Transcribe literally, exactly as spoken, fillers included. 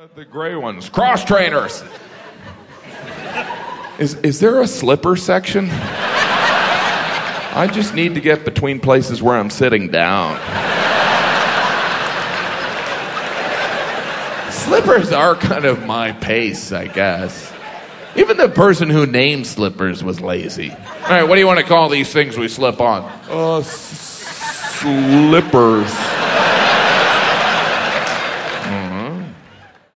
The gray ones. Cross trainers. Is, is there a slipper section? I just need to get between places where I'm sitting down. Slippers are kind of my pace, I guess. Even the person who named slippers was lazy. All right, what do you want to call these things we slip on? Uh, s- slippers.